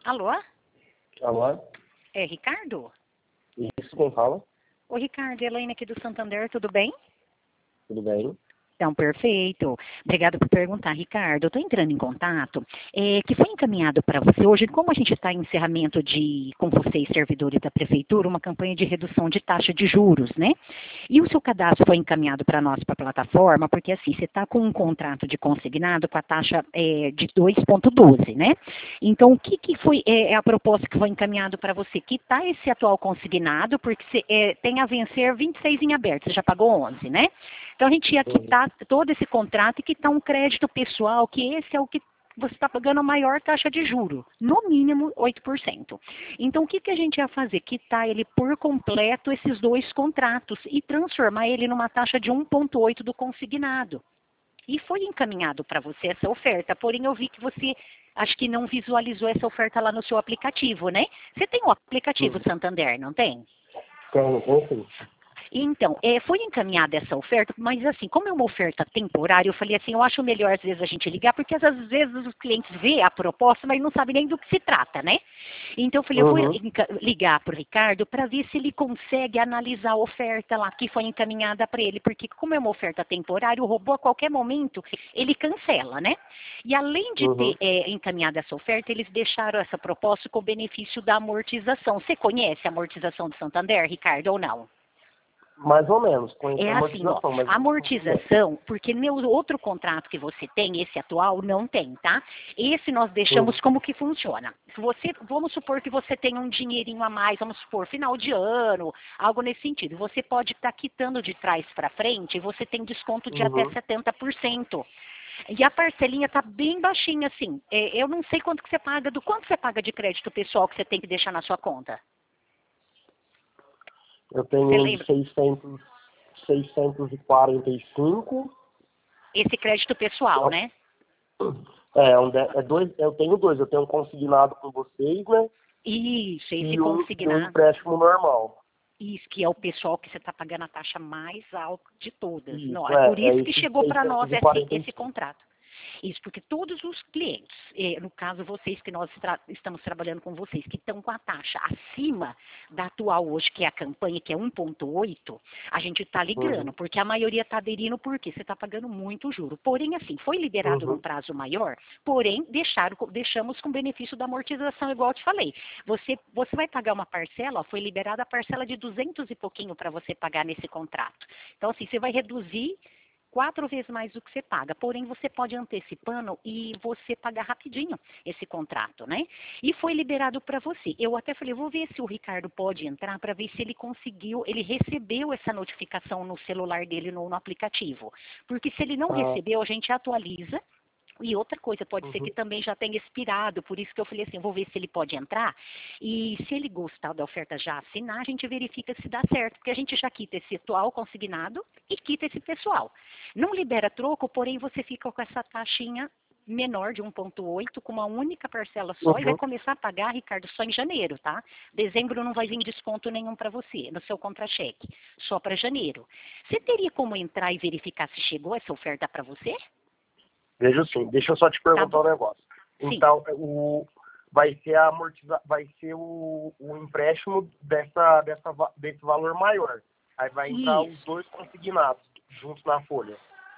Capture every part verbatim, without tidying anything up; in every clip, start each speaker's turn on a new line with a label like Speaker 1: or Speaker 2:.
Speaker 1: Alô?
Speaker 2: Alô?
Speaker 1: É Ricardo?
Speaker 2: Isso, quem fala?
Speaker 1: Ô Ricardo, Elaine aqui do Santander, tudo bem?
Speaker 2: Tudo bem?
Speaker 1: Então, perfeito. Obrigada por perguntar, Ricardo. Eu estou entrando em contato, é, que foi encaminhado para você hoje, como a gente está em encerramento de, com vocês, servidores da Prefeitura, uma campanha de redução de taxa de juros, né? E o seu cadastro foi encaminhado para nós, para a plataforma, porque assim, você está com um contrato de consignado com a taxa é, de dois vírgula doze, né? Então, o que, que foi é, a proposta que foi encaminhado para você? Quitar esse atual consignado, porque você, é, tem a vencer vinte e seis em aberto, você já pagou onze, né? Então, a gente ia quitar todo esse contrato e quitar um crédito pessoal, que esse é o que você está pagando a maior taxa de juro, no mínimo oito por cento. Então, o que, que a gente ia fazer? Quitar ele por completo, esses dois contratos, e transformar ele numa taxa de um vírgula oito do consignado. E foi encaminhado para você essa oferta, porém eu vi que você, acho que não visualizou essa oferta lá no seu aplicativo, né? Você tem o aplicativo Santander, não tem?
Speaker 2: Tenho, tenho sim.
Speaker 1: Então, é, foi encaminhada essa oferta, mas assim, como é uma oferta temporária, eu falei assim, eu acho melhor às vezes a gente ligar, porque às vezes os clientes vê a proposta, mas não sabem nem do que se trata, né? Então eu falei,
Speaker 2: Uhum.
Speaker 1: eu vou ligar para o Ricardo para ver se ele consegue analisar a oferta lá que foi encaminhada para ele, porque como é uma oferta temporária, o robô a qualquer momento ele cancela, né? E além de
Speaker 2: Uhum.
Speaker 1: ter é, encaminhado essa oferta, eles deixaram essa proposta com o benefício da amortização. Você conhece a amortização do Santander, Ricardo, ou não?
Speaker 2: Mais ou menos, com
Speaker 1: É
Speaker 2: a
Speaker 1: assim, ó,
Speaker 2: amortização, mas...
Speaker 1: a amortização, porque no outro contrato que você tem, esse atual, não tem, tá? Esse nós deixamos
Speaker 2: Uhum.
Speaker 1: como que funciona. Se você, vamos supor que você tem um dinheirinho a mais, vamos supor, final de ano, algo nesse sentido. Você pode estar quitando de trás para frente e você tem desconto de até
Speaker 2: Uhum.
Speaker 1: setenta por cento. E a parcelinha está bem baixinha, assim. É, eu não sei quanto que você paga, do quanto você paga de crédito pessoal que você tem que deixar na sua conta.
Speaker 2: Eu
Speaker 1: Você
Speaker 2: tenho
Speaker 1: lembra?
Speaker 2: de seiscentos, seiscentos e quarenta e cinco.
Speaker 1: Esse crédito pessoal, né?
Speaker 2: É, um de- é dois, eu tenho dois. Eu tenho um consignado com vocês, né?
Speaker 1: Isso, esse
Speaker 2: E um, e um
Speaker 1: consignado.
Speaker 2: empréstimo normal.
Speaker 1: Isso, que é o pessoal que você está pagando a taxa mais alta de todas. Não,
Speaker 2: Isso,
Speaker 1: é por
Speaker 2: é, é
Speaker 1: isso que
Speaker 2: esse
Speaker 1: chegou para nós esse, esse
Speaker 2: seiscentos e quarenta e cinco.
Speaker 1: contrato. Isso, porque todos os clientes, eh, no caso vocês que nós tra estamos trabalhando com vocês, que estão com a taxa acima da atual hoje, que é a campanha, que é um vírgula oito, a gente está ligando,
Speaker 2: Uhum.
Speaker 1: porque a maioria está aderindo porque você está pagando muito juro. Porém, assim, foi liberado num
Speaker 2: Uhum.
Speaker 1: prazo maior, porém, deixaram, deixamos com benefício da amortização, igual eu te falei. Você, você vai pagar uma parcela, ó, foi liberada a parcela de duzentos e pouquinho para você pagar nesse contrato. Então, assim, você vai reduzir quatro vezes mais do que você paga, porém você pode antecipando e você pagar rapidinho esse contrato, né? E foi liberado para você. Eu até falei, vou ver se o Ricardo pode entrar para ver se ele conseguiu, ele recebeu essa notificação no celular dele, no, no aplicativo. Porque se ele não
Speaker 2: Ah,
Speaker 1: recebeu, a gente atualiza. E outra coisa, pode ser que
Speaker 2: uhum.
Speaker 1: também já tenha expirado, por isso que eu falei assim, vou ver se ele pode entrar, e se ele gostar da oferta já assinar, a gente verifica se dá certo, porque a gente já quita esse atual consignado e quita esse pessoal. Não libera troco, porém você fica com essa taxinha menor de um vírgula oito, com uma única parcela só, e vai
Speaker 2: Uhum.
Speaker 1: começar a pagar, Ricardo, só em janeiro, tá? Dezembro não vai vir desconto nenhum para você, no seu contra-cheque, só para janeiro. Você teria como entrar e verificar se chegou essa oferta para você?
Speaker 2: Veja sim, deixa eu só te
Speaker 1: Tá
Speaker 2: perguntar
Speaker 1: bom.
Speaker 2: um negócio.
Speaker 1: Sim.
Speaker 2: Então, o, vai ser a amortiza, vai ser o, o empréstimo dessa, dessa, va- desse valor maior. Aí vai entrar os
Speaker 1: Isso.
Speaker 2: dois consignados juntos na folha.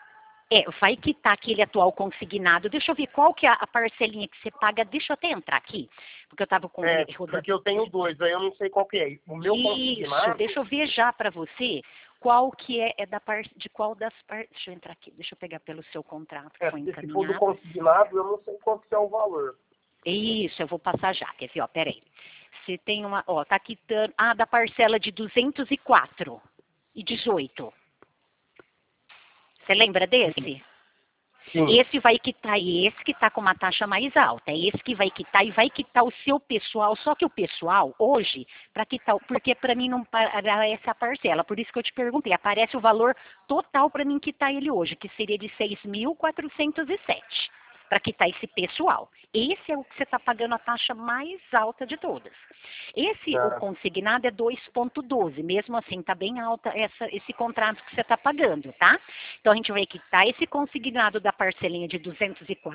Speaker 1: É, vai quitar aquele atual consignado. Deixa eu ver qual que é a parcelinha que você paga. Deixa eu até entrar aqui, porque eu estava com
Speaker 2: É,
Speaker 1: rodando.
Speaker 2: porque eu tenho dois, aí eu não sei qual que é. O meu
Speaker 1: Isso,
Speaker 2: consignado,
Speaker 1: deixa eu ver já para você qual que é, é da parte de qual das partes. Deixa eu entrar aqui, deixa eu pegar pelo seu contrato que
Speaker 2: é,
Speaker 1: foi
Speaker 2: porque se for do
Speaker 1: encaminhado.
Speaker 2: consignado, eu não sei quanto que é o valor.
Speaker 1: Isso, eu vou passar já. Quer ver, ó, peraí. Você tem uma, ó, tá quitando, ah, da parcela de duzentos e quatro e dezoito. Você lembra desse?
Speaker 2: Sim.
Speaker 1: Esse vai quitar esse que está com uma taxa mais alta. É esse que vai quitar e vai quitar o seu pessoal. Só que o pessoal, hoje, para quitar, porque para mim não aparece a parcela. Por isso que eu te perguntei. Aparece o valor total para mim quitar ele hoje, que seria de seis mil quatrocentos e sete. Para quitar esse pessoal. Esse é o que você está pagando a taxa mais alta de todas. Esse, o
Speaker 2: Ah,
Speaker 1: consignado é dois vírgula doze, mesmo assim está bem alta essa, esse contrato que você está pagando, tá? Então a gente vai quitar esse consignado da parcelinha de duzentos e quatro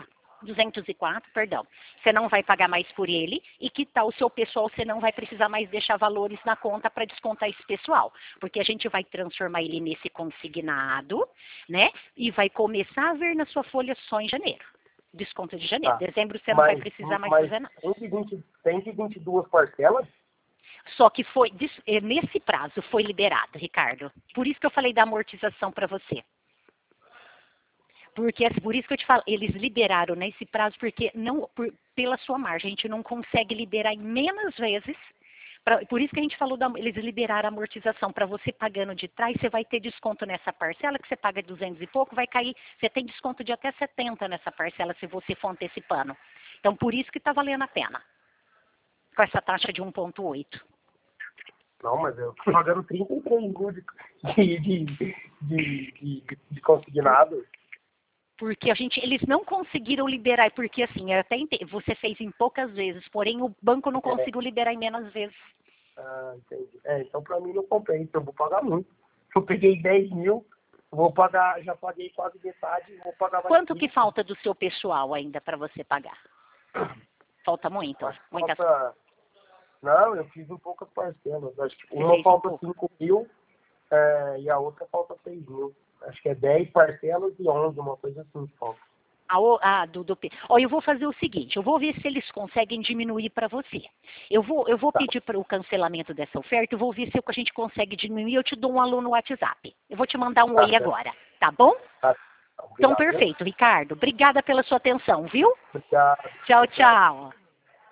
Speaker 1: duzentos e quatro, perdão. Você não vai pagar mais por ele e que tal o seu pessoal, você não vai precisar mais deixar valores na conta para descontar esse pessoal, porque a gente vai transformar ele nesse consignado, né? E vai começar a ver na sua folha só em janeiro. Desconto de janeiro.
Speaker 2: Tá.
Speaker 1: Dezembro você não
Speaker 2: Mas,
Speaker 1: vai precisar mais
Speaker 2: mas
Speaker 1: fazer nada.
Speaker 2: tem que vinte, tem que vinte e duas parcelas?
Speaker 1: Só que foi dis- eh, nesse prazo foi liberado, Ricardo. Por isso que eu falei da amortização para você. Porque é por isso que eu te falo, eles liberaram nesse prazo, porque não, por- pela sua margem, a gente não consegue liberar em menos vezes. Pra- por isso que a gente falou, da, eles liberaram a amortização. Para você pagando de trás, você vai ter desconto nessa parcela, que você paga duzentos e pouco, vai cair, você tem desconto de até setenta nessa parcela, se você for antecipando. Então, por isso que está valendo a pena, com essa taxa de um vírgula oito.
Speaker 2: Não, mas eu tô pagando trinta e três mil de, de, de, de, de, de consignado.
Speaker 1: Porque a gente, eles não conseguiram liberar, porque assim, eu até ente- você fez em poucas vezes, porém o banco não conseguiu liberar em menos vezes.
Speaker 2: Ah, entendi. É, então pra mim não compensa, eu vou pagar muito. Eu peguei dez mil, vou pagar, já paguei quase metade, vou pagar mais
Speaker 1: Quanto que
Speaker 2: quinze.
Speaker 1: falta do seu pessoal ainda para você pagar? Falta muito?
Speaker 2: Acho que
Speaker 1: Muitas...
Speaker 2: falta... Não, eu fiz um poucas parcelas. Acho que
Speaker 1: Você
Speaker 2: uma
Speaker 1: fez um
Speaker 2: falta
Speaker 1: pouco.
Speaker 2: cinco mil é, e a outra falta seis mil. Acho que é dez parcelas e onze, uma coisa assim que falta.
Speaker 1: A, o- a do, do, ó, eu vou fazer o seguinte, eu vou ver se eles conseguem diminuir para você. Eu vou, eu vou
Speaker 2: Tá.
Speaker 1: pedir para o cancelamento dessa oferta, eu vou ver se a gente consegue diminuir, eu te dou um alô no WhatsApp. Eu vou te mandar um
Speaker 2: Tá
Speaker 1: oi
Speaker 2: certo.
Speaker 1: agora, tá bom?
Speaker 2: Tá.
Speaker 1: Então,
Speaker 2: Obrigado.
Speaker 1: perfeito, Ricardo. Obrigada pela sua atenção, viu?
Speaker 2: Obrigado.
Speaker 1: Tchau, tchau.